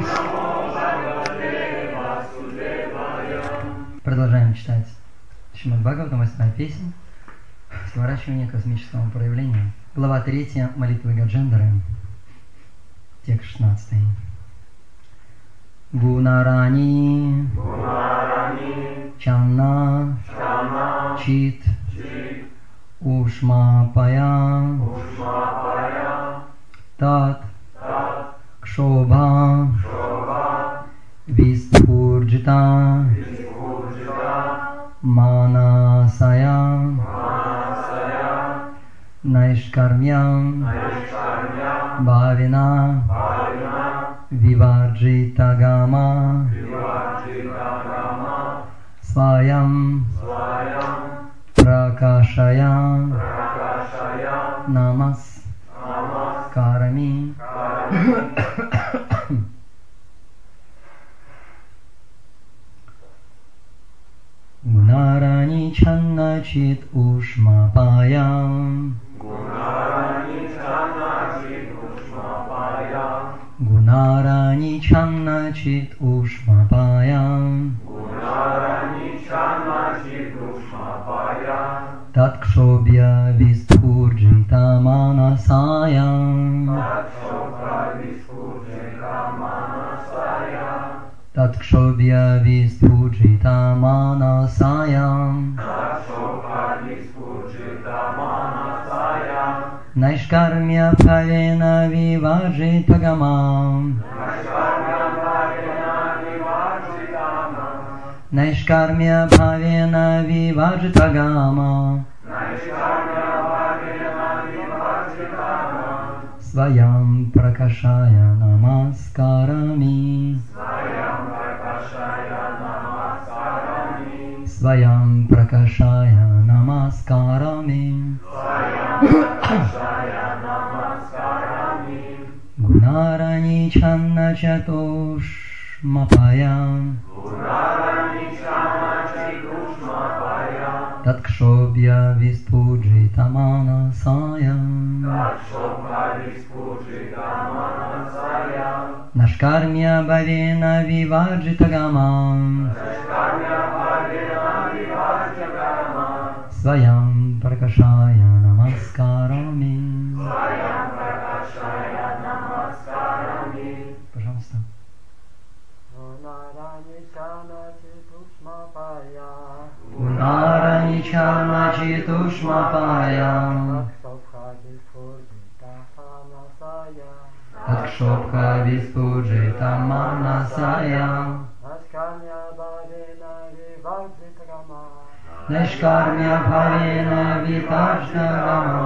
Продолжаем читать Шримад Бхагаватам, 8 песня, сворачивание космического проявления. Глава 3, молитвы Гаджендары, текст 16. Гунарани, Чанна, Чит, Ушмапая, Тат, Кшобha, Вистхурджита, Манасая, Наишкармьям, Бхавина, Виварджитагама, Сваям, Пракашая, Намаскарами. Gunarani Channa Chit Ushmapayam, Gunarani Channa Chit Ushmapayam, Tatkshobhya Vistkhurjita Manasayam, Tatkshobhya Vistkhurjita Manasayam, Naishkarmya Bhavena Vivarjitagamam, Naishkarmya Bhavena Vivarjitagamam, Svayam Prakashaya Namaskarami, Svayam Prakashaya Namaskarami, Gunarani Channa Chatushmapayam, Tatkshobhya Vispujita Manasayam, Nashkarmya Bhavena Vivarjitagamam, Svayam Prakashaya Namaskarami. Пожалуйста. Gunarani Channa Chitushmapaya, Takshobha Vispujita Manasaya, Naishkarmya Bhavena Vivarjitagama,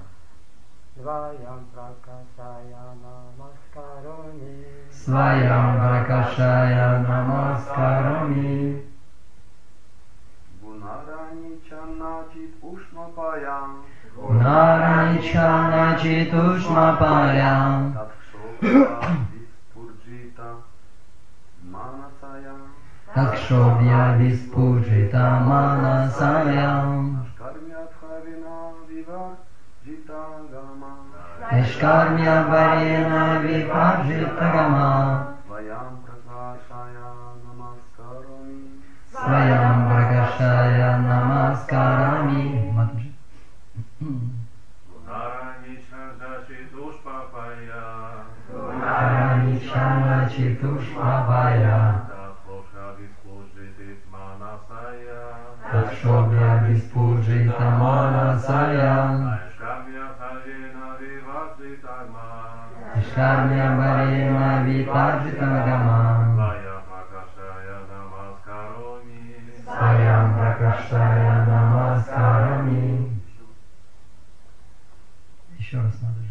Svayam Prakashaya Namaskarami. Gunarani Channa Chit Ushmapaya, Gunarani Channa Chitushmapaya, Takshobhya Vispujita Manasaya, Naishkarmya Bhavena Vivarjitagama, Svayam Prakashaya Namaskarami. Матаджи. Gunarani Channa Chitushmapaya, Gunarani Channa Chitushmapaya, Takshobhya Vispujita Manasaya, Naishkarmya Bhavena Vivarjitagama, Svayam Prakashaya Namaskarami. Еще раз надо же.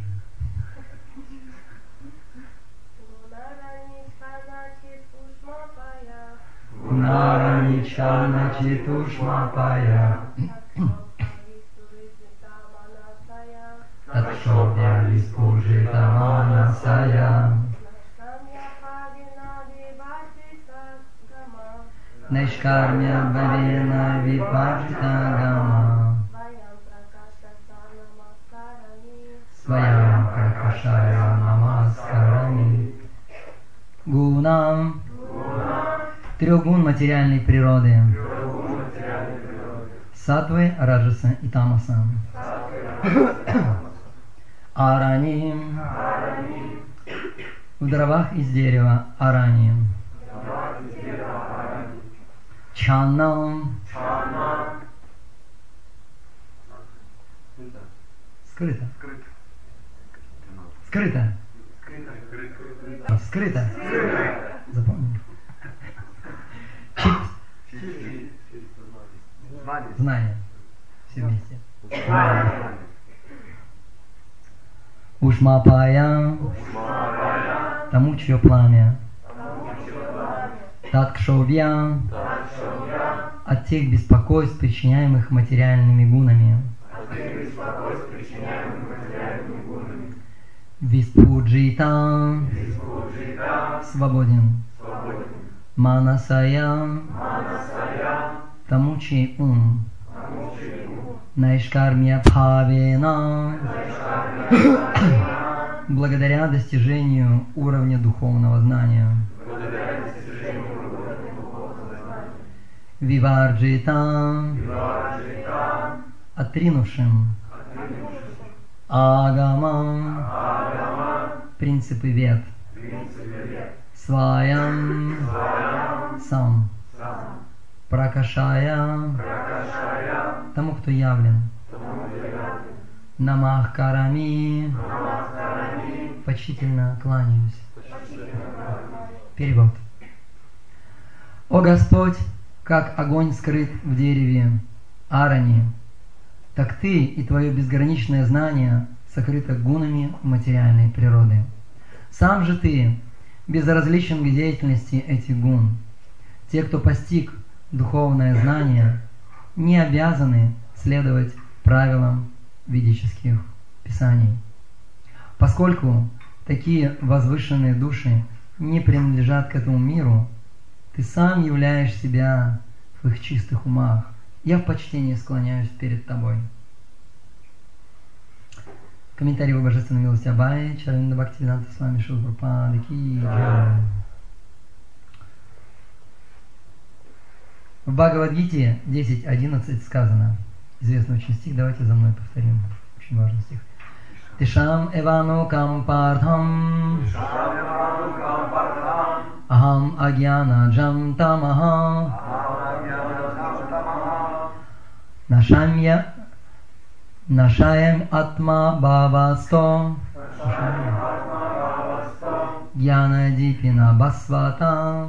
Gunarani Channa Chitushmapaya, Takshobhya Vispujita Manasaya, Naishkarmya Bhavena Vivarjitagama, Svayam Prakashaya Namaskarami. гунам, трех гун материальной природы, саттвы, раджаса и тамаса. Араним, в дровах из дерева арани. Чаннам, скрыто. Скрыто. Скрыто. Запомни. Чит. Знание. Все вместе. Ушмапая, тому, чье пламя. Таткшовья, от тех беспокойств, причиняемых материальными гунами. Виспуджита, свободен. Манасая, тому, чей ум. Найшкармья бхавена, благодаря достижению уровня духовного знания. Виварджита, отринувшим. Агамам, принципы вед. Сваям, сам. Пракашая, тому, кто явлен. Намах карами, почтительно кланяюсь. Перевод. О Господь, как огонь скрыт в дереве арани, так Ты и Твое безграничное знание сокрыто гунами материальной природы. Сам же Ты безразличен к деятельности этих гун. Те, кто постиг духовное знание, не обязаны следовать правилам ведических писаний. Поскольку такие возвышенные души не принадлежат к этому миру, Ты сам являешь себя в их чистых умах. Я в почтении склоняюсь перед Тобой. Комментарий о божественной милости Абхая, Чаравинда Бхактивиданта Свами Шрила Прабхупады ки джай. В Бхагавад-гите 10.11 сказано, известный очень стих, давайте за мной повторим, очень важный стих. Тишам эвану кампардхам ахам агьяна джам тамаха нашаем атма бхавасто гьяна дипина басвата.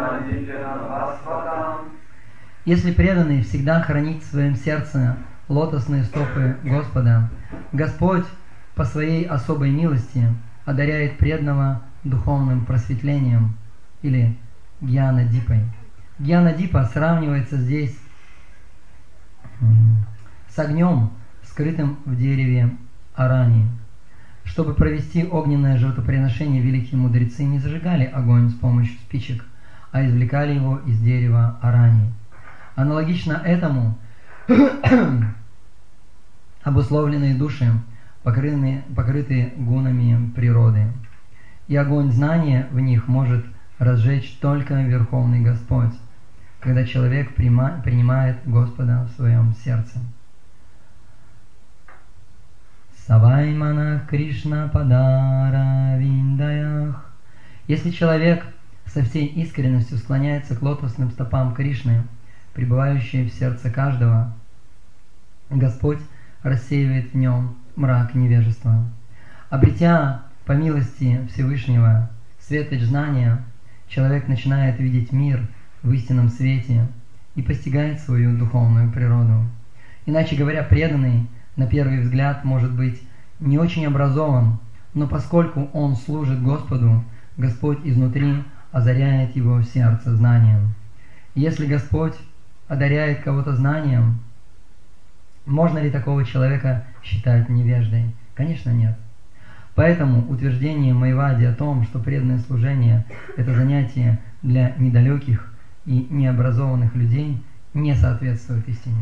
Если преданный всегда хранит в своем сердце лотосные стопы Господа, Господь по своей особой милости одаряет преданного духовным просветлением или гьяна-дипой. Гьяна-дипа сравнивается здесь с огнем, скрытым в дереве арани. Чтобы провести огненное жертвоприношение, великие мудрецы не зажигали огонь с помощью спичек, а извлекали его из дерева арани. Аналогично этому обусловленные души покрыты гунами природы, и огонь знания в них может разжечь только Верховный Господь, когда человек принимает Господа в своем сердце. Савайманах Кришна Падара Виндаях. Если человек со всей искренностью склоняется к лотосным стопам Кришны, пребывающей в сердце каждого, Господь рассеивает в нем мрак невежества. Обретя по милости Всевышнего светоч знания, человек начинает видеть мир в истинном свете и постигает свою духовную природу. Иначе говоря, преданный на первый взгляд может быть не очень образован, но поскольку он служит Господу, Господь изнутри озаряет его сердце знанием. Если Господь одаряет кого-то знанием, можно ли такого человека считать невеждой? Конечно, нет. Поэтому утверждение Майвади о том, что преданное служение – это занятие для недалеких и необразованных людей, не соответствует истине.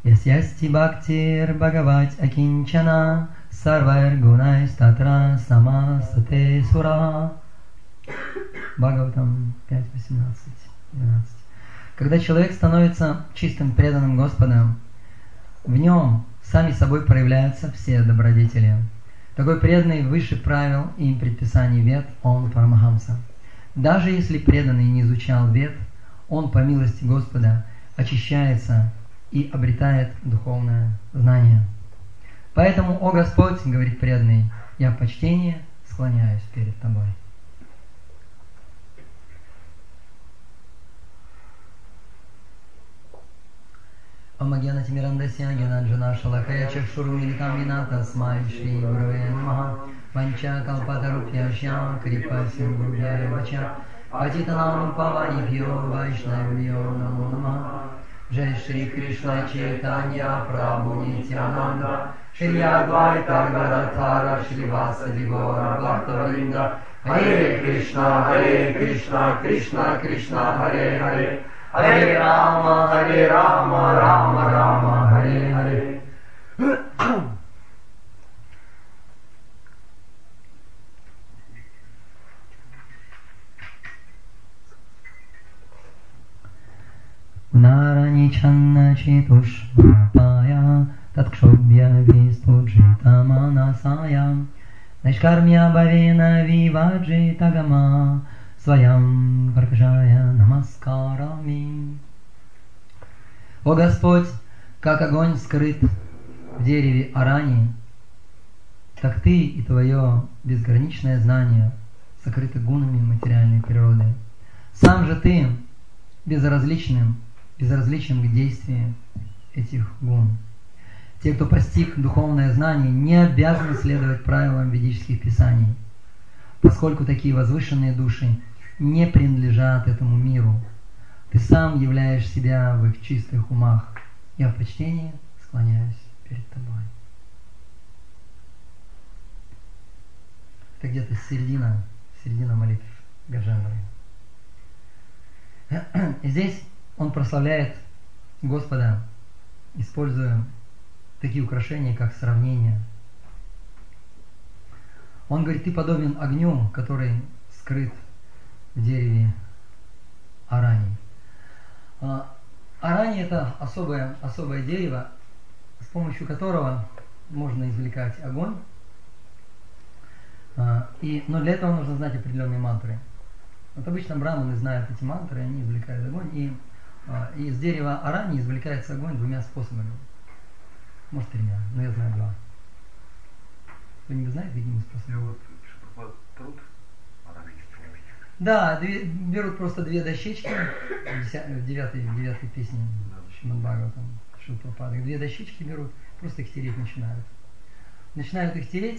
Ясьясти бхактир бхагавать акинчана сарвайр гунайс татра самасате сура. Бхагаватам 5.18-12. Когда человек становится чистым преданным Господом, в нем сами собой проявляются все добродетели. Такой преданный выше правил и предписаний вед, он Парамахамса. Даже если преданный не изучал вед, он по милости Господа очищается и обретает духовное знание. Поэтому, о Господь, говорит преданный, я в почтении склоняюсь перед Тобой. Омагьяна Тимирандасья Гьянанджана Шалакая Чакшурумилитам Вина Тасмай Шри Гуруве Намаха Ванча Калпатарупьяшья Крипа Синдхубхя Вача Патитанам Паванибхьо Вайшнавьо Намо Намаха Джай Шри Кришна Чайтанья Прабху Нитьянанда Шри Адвайта Гададхара Шривасади Гора Бхактавринда Харе Кришна, Кришна Кришна, Харе Харе Харе Рама, Рама Рама, Харе Харе. Нарани чанна читушмапая таткшобья вистуджита манасая Найшкармья бhavena виваджита гама Своям Паркашая намаскарами. О Господь, как огонь скрыт в дереве арани, так Ты и Твое безграничное знание сокрыты гунами материальной природы. Сам же Ты безразличен к действию этих гун. Те, кто постиг духовное знание, не обязаны следовать правилам ведических писаний, поскольку такие возвышенные души не принадлежат этому миру. Ты сам являешь себя в их чистых умах. Я в почтении склоняюсь перед Тобой. Это где-то середина молитв Гаджендры. И здесь он прославляет Господа, используя такие украшения, как сравнение. Он говорит, ты подобен огню, который скрыт в дереве арани. Арани – это особое дерево, с помощью которого можно извлекать огонь. Но для этого нужно знать определенные мантры. Вот обычно браманы знают эти мантры, они извлекают огонь. И из дерева арани извлекается огонь двумя способами. Может, тремя, но я знаю два. Кто-нибудь знает, какими способами? Труд. Да, берут просто две дощечки, в девятой песне Шримад Бхагаватам, Шрила Прабхупады. Две дощечки берут, просто их тереть начинают. Начинают их тереть,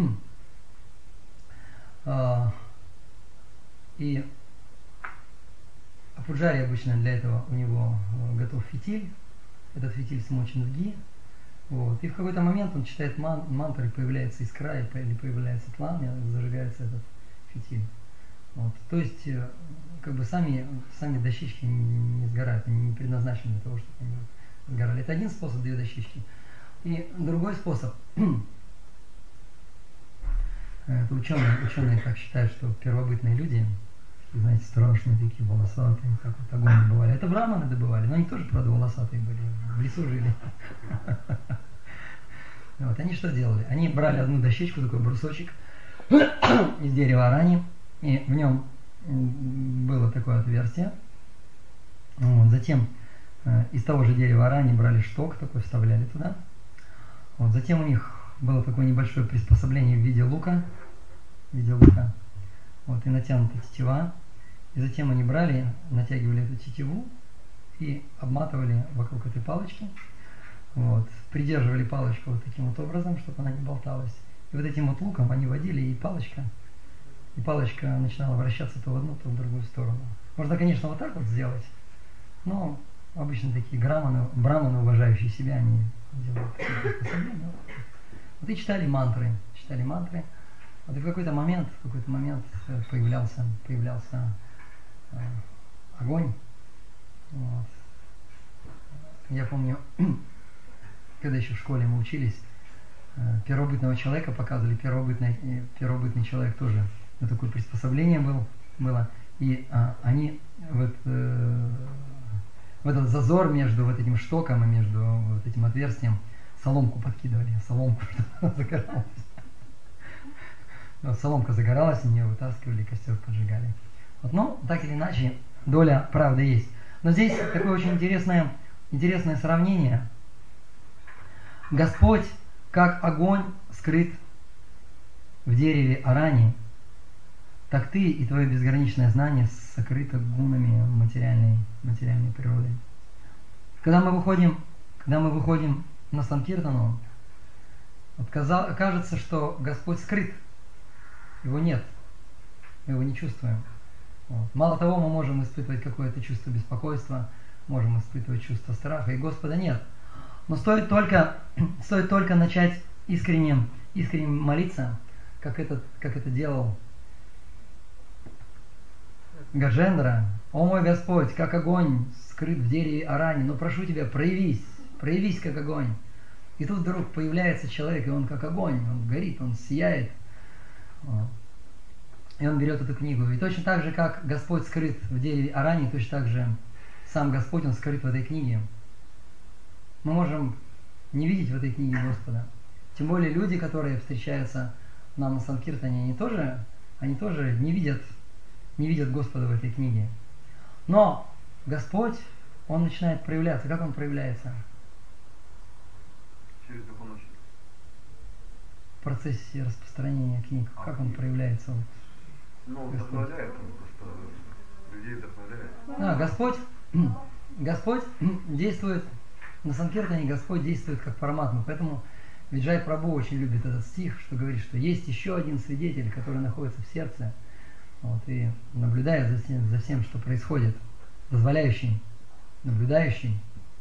и Пуджари обычно для этого у него готов фитиль, этот фитиль смочен в ги, вот. И в какой-то момент он читает мантры, появляется искра, или появляется пламя, зажигается этот фитиль. Вот. То есть, как бы сами дощечки не сгорают, они не предназначены для того, чтобы они сгорали. Это один способ, две дощечки. И другой способ, это ученые так считают, что первобытные люди, знаете, страшные такие, волосатые, как вот огонь добывали. Это браманы добывали, но они тоже, правда, волосатые были, в лесу жили. Вот, они что делали? Они брали одну дощечку, такой брусочек из дерева арани, и в нем было такое отверстие. Вот, затем из того же дерева арани брали шток, такой вставляли туда. Вот, затем у них было такое небольшое приспособление в виде лука. Вот, и натянута тетива. И затем они брали, натягивали эту тетиву и обматывали вокруг этой палочки. Вот, придерживали палочку вот таким вот образом, чтобы она не болталась. И вот этим вот луком они водили, и палочка начинала вращаться то в одну, то в другую сторону. Можно, конечно, вот так вот сделать, но обычно такие браманы, уважающие себя, они делают такие приспособления. Вот и читали мантры. Вот и в какой-то момент появлялся огонь. Вот. Я помню, когда еще в школе мы учились, первобытного человека показывали, первобытный человек тоже такое приспособление было, и они в этот зазор между вот этим штоком и между вот этим отверстием соломку подкидывали, соломку, чтобы загоралась. Соломка загоралась, на нее вытаскивали, костер поджигали. Вот, но так или иначе, доля правды есть. Но здесь такое очень интересное сравнение. Господь, как огонь, скрыт в дереве арани, так ты и твое безграничное знание сокрыто гунами материальной природы. Когда мы выходим на Санкиртану, вот кажется, что Господь скрыт, его нет, мы его не чувствуем. Вот. Мало того, мы можем испытывать какое-то чувство беспокойства, можем испытывать чувство страха, и Господа нет. Но стоит только начать искренне молиться, как это делал Гаджендра. О мой Господь, как огонь скрыт в дереве арани, но прошу тебя, проявись как огонь. И тут вдруг появляется человек, и он как огонь, он горит, он сияет. И он берет эту книгу. И точно так же, как Господь скрыт в дереве арани, точно так же сам Господь, он скрыт в этой книге. Мы можем не видеть в этой книге Господа. Тем более люди, которые встречаются нам на Санкиртане, они тоже не видят Господа в этой книге. Но Господь, Он начинает проявляться. Как Он проявляется? Через духовность. В процессе распространения книг. Как Он проявляется? Ну, вдохновляет, Он просто людей вдохновляет. Да, Господь действует, на Санкиртане Господь действует как параматма. Поэтому Виджай Прабху очень любит этот стих, что говорит, что есть еще один свидетель, который находится в сердце, вот, и наблюдает за всем, что происходит, дозволяющий, наблюдающий.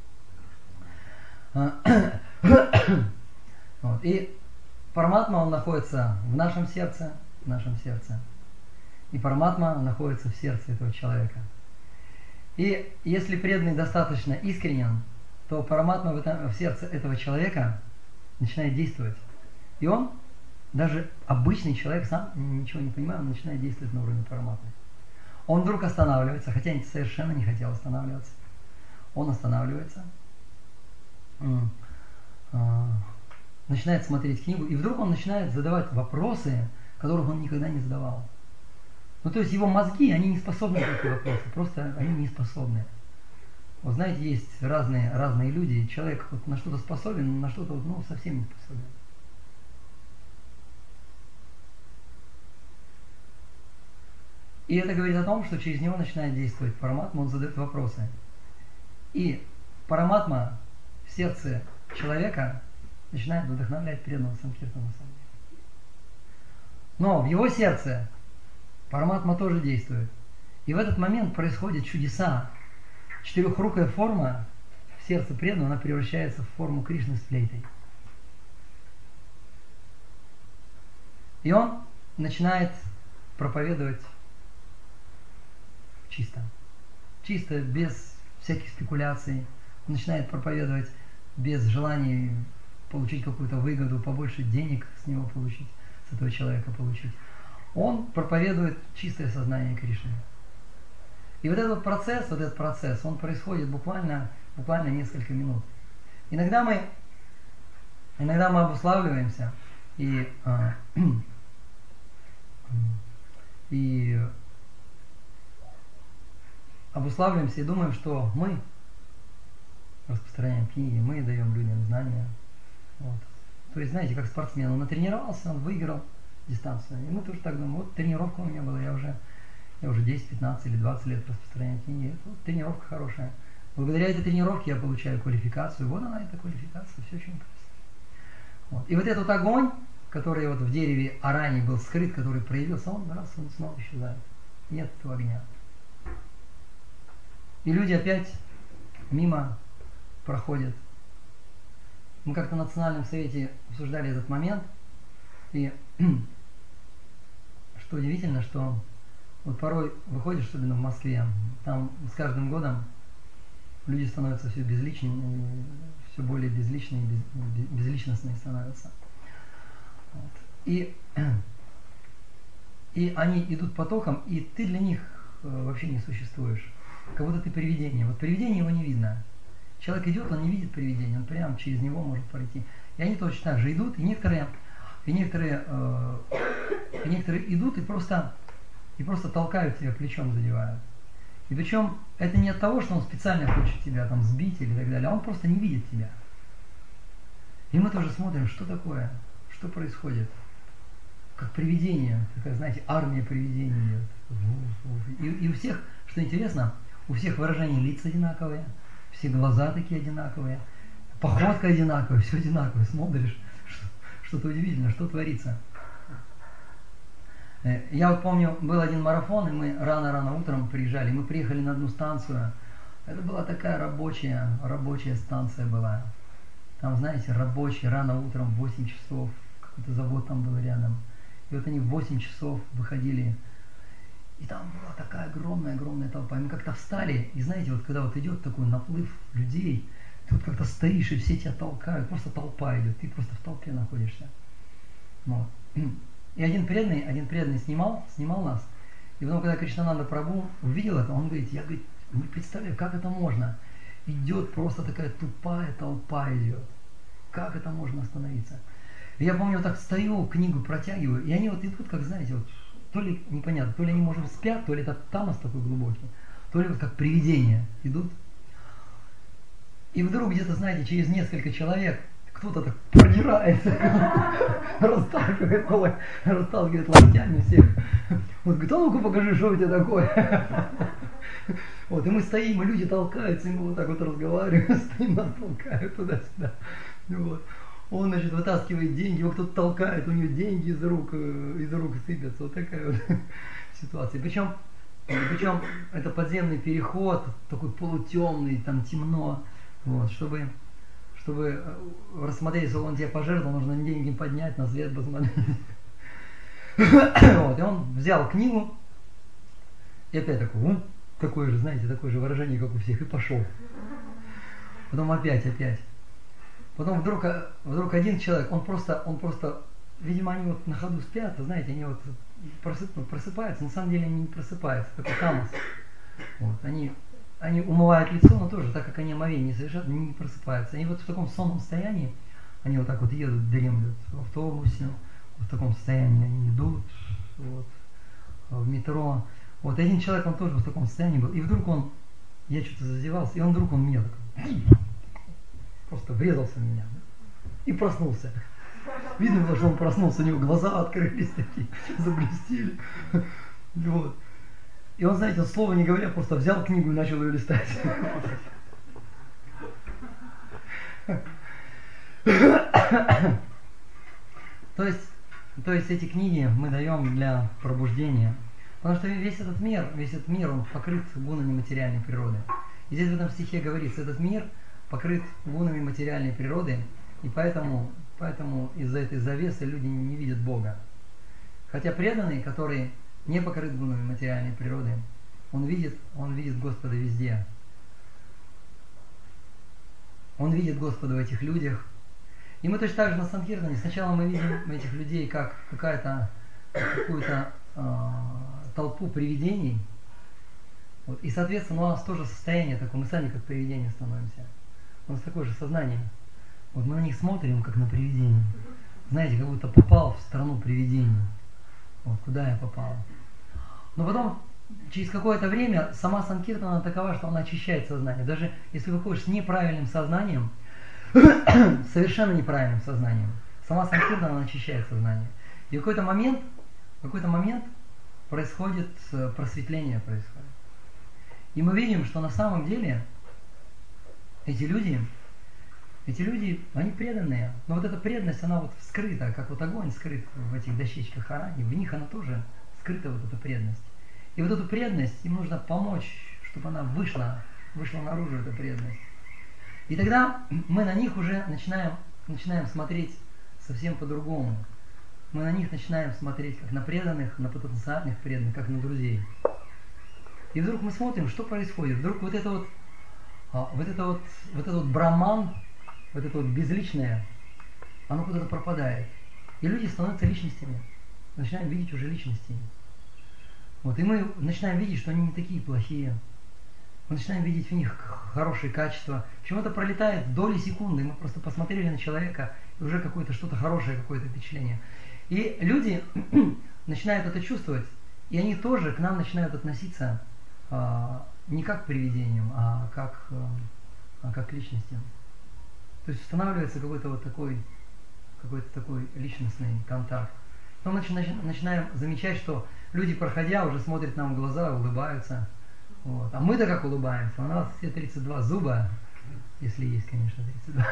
Вот, и параматма, он находится в нашем сердце, и параматма находится в сердце этого человека. И если преданный достаточно искренен, то параматма в сердце этого человека начинает действовать. И он, даже обычный человек, сам ничего не понимая, он начинает действовать на уровне параматмы. Он вдруг останавливается, хотя совершенно не хотел останавливаться. Он останавливается, начинает смотреть книгу, и вдруг он начинает задавать вопросы, которых он никогда не задавал. Ну, то есть его мозги, они не способны на эти вопросы, просто они не способны. Вот знаете, есть разные люди, человек вот на что-то способен, на что-то совсем не способен. И это говорит о том, что через него начинает действовать параматма, он задает вопросы. И параматма в сердце человека начинает вдохновлять преданного Санкиртана на самом деле. Но в его сердце параматма тоже действует. И в этот момент происходят чудеса. Четырехрукая форма в сердце преданного, она превращается в форму Кришны с флейтой. И он начинает проповедовать чисто, без всяких спекуляций. Он начинает проповедовать без желания получить какую-то выгоду, побольше денег с него получить, с этого человека получить. Он проповедует чистое сознание Кришны. И вот этот процесс, он происходит буквально несколько минут. Иногда мы обуславливаемся и думаем, что мы распространяем книги, мы даем людям знания. Вот. То есть, знаете, как спортсмен, он натренировался, он выиграл дистанцию. И мы тоже так думаем, вот тренировка у меня была, я уже 10, 15 или 20 лет распространяю книги. Это вот тренировка хорошая. Благодаря этой тренировке я получаю квалификацию. Вот она, эта квалификация, все очень просто. Вот. И вот этот огонь, который вот в дереве арани был скрыт, который проявился, он снова исчезает. Нет этого огня. И люди опять мимо проходят. Мы как-то на национальном совете обсуждали этот момент. И что удивительно, что вот порой выходишь, особенно в Москве, там с каждым годом люди становятся все безличнее, все более безличные и безличностные становятся. Вот. И они идут потоком, и ты для них вообще не существуешь. Как будто ты привидение. Вот привидение его не видно. Человек идет, он не видит привидения, он прямо через него может пройти. И они точно так же идут, и некоторые идут и просто толкают тебя, плечом задевают. И причем это не от того, что он специально хочет тебя там сбить или так далее, а он просто не видит тебя. И мы тоже смотрим, что такое, что происходит. Как привидение, такая, знаете, армия привидений идет. И у всех, что интересно, у всех выражения лиц одинаковые, все глаза такие одинаковые, походка одинаковая, все одинаковое. Смотришь, что-то удивительное, что творится. Я вот помню, был один марафон, и мы рано-рано утром приезжали. Мы приехали на одну станцию. Это была такая рабочая станция была. Там, знаете, рабочие, рано утром, в 8 часов, какой-то завод там был рядом. И вот они в 8 часов выходили. И там была такая огромная толпа. И мы как-то встали, и знаете, вот когда вот идет такой наплыв людей, ты вот как-то стоишь, и все тебя толкают, просто толпа идет, ты просто в толпе находишься. Вот. И один преданный снимал нас, и потом, когда Кришнананда Прабху увидел это, он говорит, я не представляю, как это можно. Идет просто такая тупая толпа идет. Как это можно остановиться? И я помню, вот так стою, книгу протягиваю, и они вот идут, как знаете, вот, то ли непонятно, то ли они, может, спят, то ли это тамас такой глубокий, то ли вот как привидения идут. И вдруг где-то, знаете, через несколько человек кто-то так продирается, расталкивает локтями всех. Вот говорит, а ну-ка покажи, что у тебя такое. Вот, и мы стоим, и люди толкаются, и мы вот так вот разговариваем, стоим, нас толкают туда-сюда. Вот. Он, значит, вытаскивает деньги, его кто-то толкает, у него деньги из рук сыпятся. Вот такая вот ситуация. Причем это подземный переход, такой полутемный, там темно. Вот, чтобы рассмотреть, что он тебе пожертвовал, нужно деньги поднять, на свет посмотреть. Вот, и он взял книгу, и опять такое же, знаете, такое же выражение, как у всех, и пошел. Потом опять. Потом вдруг один человек, он просто, видимо, они вот на ходу спят, знаете, они вот просыпаются, на самом деле они не просыпаются, такой тамас. Вот, они умывают лицо, но тоже, так как они омовение не совершают, они не просыпаются. Они вот в таком сонном состоянии, они вот так вот едут, дремлют в автобусе, в таком состоянии они идут, вот, в метро. Вот один человек, он тоже в таком состоянии был, и вдруг я что-то зазевался, и вдруг он меня такой, просто врезался в меня, и проснулся. Видно было, что он проснулся, у него глаза открылись такие, заблестели. Вот. И он, знаете, слова не говоря, просто взял книгу и начал ее листать. То есть эти книги мы даем для пробуждения. Потому что весь этот мир, он покрыт гунами материальной природы. И здесь в этом стихе говорится, этот мир покрыт гунами материальной природы, и поэтому из-за этой завесы люди не видят Бога. Хотя преданный, который не покрыт гунами материальной природы, он видит Господа везде. Он видит Господа в этих людях. И мы точно так же на Санкиртане, сначала мы видим этих людей как какую-то толпу привидений. Вот. И, соответственно, у нас тоже состояние такое, мы сами как привидения становимся. У нас такое же сознание. Вот мы на них смотрим, как на привидения. Знаете, как будто попал в страну привидений. Вот, куда я попал. Но потом, через какое-то время, сама Санкиртана такова, что она очищает сознание. Даже если выходишь с неправильным сознанием, совершенно неправильным сознанием, сама Санкиртана очищает сознание. И в какой-то момент происходит просветление. И мы видим, что на самом деле эти люди, они преданные. Но вот эта преданность, она вот скрыта, как вот огонь скрыт в этих дощечках Арани, в них она тоже скрыта, вот эта преданность. И вот эту преданность им нужно помочь, чтобы она вышла наружу, эта преданность. И тогда мы на них уже начинаем смотреть совсем по-другому. Мы на них начинаем смотреть как на преданных, на потенциальных преданных, как на друзей. И вдруг мы смотрим, что происходит. Вдруг вот этот браман, вот это вот безличное, оно куда-то пропадает. И люди становятся личностями. Начинаем видеть уже личности. Вот, и мы начинаем видеть, что они не такие плохие. Мы начинаем видеть в них хорошие качества. Почему-то пролетает доли секунды, мы просто посмотрели на человека, и уже какое-то что-то хорошее, какое-то впечатление. И люди начинают это чувствовать, и они тоже к нам начинают относиться не как к привидениям, а как к личностям. То есть устанавливается какой-то такой личностный контакт. Потом начинаем замечать, что люди, проходя, уже смотрят нам в глаза, улыбаются. Вот. А мы-то как улыбаемся? У нас все 32 зуба, если есть, конечно, 32.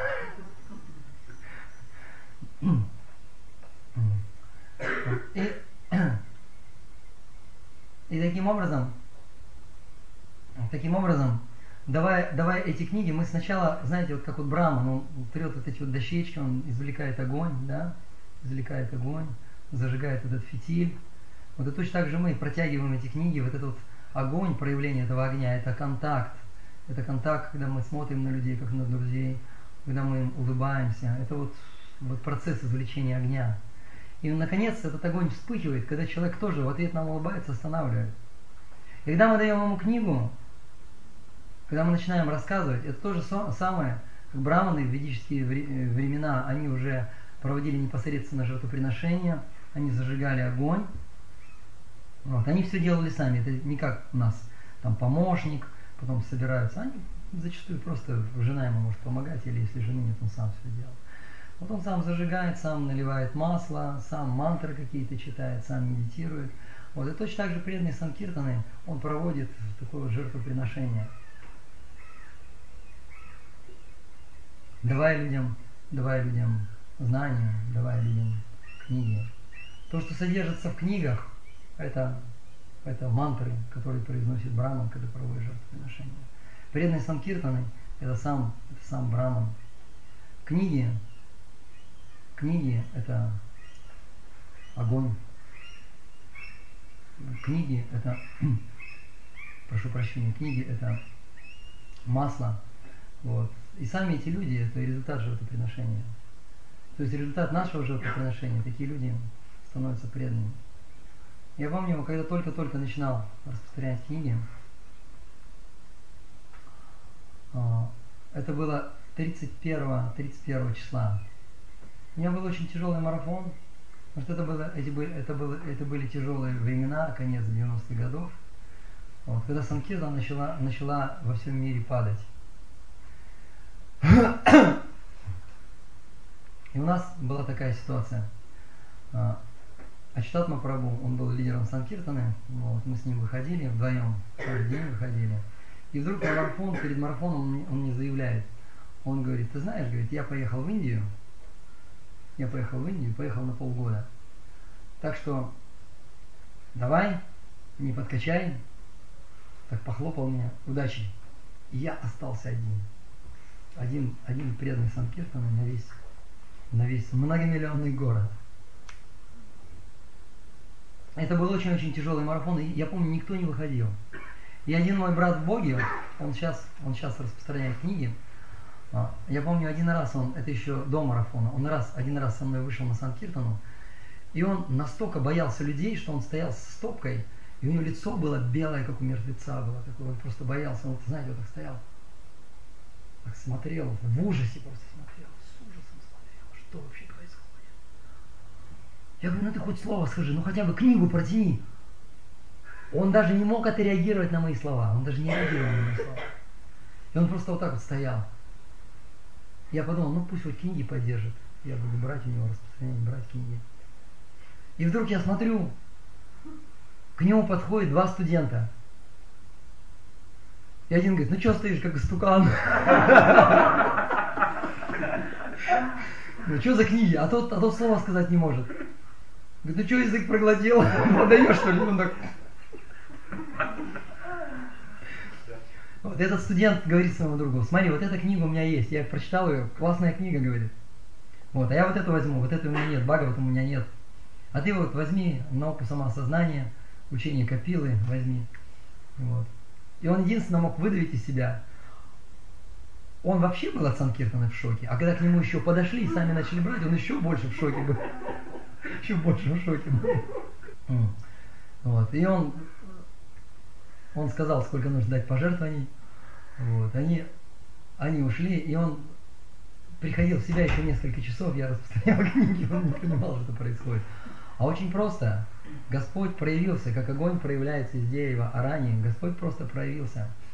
И таким образом, давая эти книги, мы сначала, знаете, вот как вот Брахман, он трет вот эти вот дощечки, он извлекает огонь, да, зажигает этот фитиль. Вот и точно так же мы протягиваем эти книги, вот этот вот огонь, проявление этого огня, это контакт. Это контакт, когда мы смотрим на людей, как на друзей, когда мы им улыбаемся. Это вот процесс извлечения огня. И, наконец, этот огонь вспыхивает, когда человек тоже в ответ нам улыбается, останавливает. И когда мы даем ему книгу, когда мы начинаем рассказывать, это то же самое, как браманы в ведические времена, они уже проводили непосредственно жертвоприношения, они зажигали огонь. Вот, они все делали сами, это не как у нас, там помощник, потом собираются. Они зачастую просто жена ему может помогать, или если жены нет, он сам все делает. Вот он сам зажигает, сам наливает масло, сам мантры какие-то читает, сам медитирует. Вот, и точно так же преданный санкиртаны, он проводит такое вот жертвоприношение. Давая людям знания, давая людям книги. То, что содержится в книгах, это мантры, которые произносит Браман, когда проводит жертвоприношение. Преданные санкиртаны – это сам Браман. Книги – это огонь. Книги – это, прошу прощения, книги – это масло. Вот. И сами эти люди – это результат жертвоприношения. То есть результат нашего жертвоприношения, такие люди становятся преданными. Я помню, когда только начинал распространять книги, это было 31 числа. У меня был очень тяжелый марафон, потому что это были тяжелые времена, конец 90-х годов, вот, когда санкиртана начала во всем мире падать. И у нас была такая ситуация. Ачитат Махапрабху, он был лидером санкиртаны, вот, мы с ним выходили вдвоем, каждый день выходили. И вдруг перед марафоном он мне заявляет, он говорит: ты знаешь, говорит, я поехал в Индию, поехал на полгода. Так что давай, не подкачай. Так похлопал меня, удачи. И я остался один преданный санкиртаны на весь многомиллионный город. Это был очень-очень тяжелый марафон, и я помню, никто не выходил. И один мой брат в Боге, он сейчас распространяет книги. Я помню, один раз это еще до марафона, один раз со мной вышел на санкиртану, и он настолько боялся людей, что он стоял с стопкой, и у него лицо было белое, как у мертвеца было, такое, он просто боялся, он, знаете, вот так стоял, так смотрел, в ужасе просто смотрел, с ужасом смотрел, что вообще происходит. Я говорю: ну ты хоть слово скажи, ну хотя бы книгу протяни. Он даже не мог отреагировать на мои слова, он даже не реагировал на мои слова. И он просто вот так вот стоял. Я подумал, ну пусть хоть книги поддержит. Я буду брать у него распространять, брать книги. И вдруг я смотрю, к нему подходят 2 студента. И один говорит: ну что стоишь, как истукан? Ну что за книги? А тот слова сказать не может. Говорит: ну что, язык проглотил? Продаешь, что ли? Он так... Вот этот студент говорит своему другу: смотри, вот эта книга у меня есть, я прочитал ее, классная книга, говорит. Вот, а я вот эту возьму, вот эту у меня нет, Бхагавата у меня нет. А ты вот возьми науку самоосознания, учение Капилы возьми. Вот. И он единственно мог выдавить из себя: он вообще был от Санкиртана в шоке, а когда к нему еще подошли и сами начали брать, он еще больше в шоке был. Еще больше в шоке был. Вот. И он сказал, сколько нужно дать пожертвований. Вот. Они ушли, и он приходил в себя еще несколько часов, я распространял книги, он не понимал, что происходит. А очень просто. Господь проявился, как огонь проявляется из дерева, а ранее Господь просто проявился.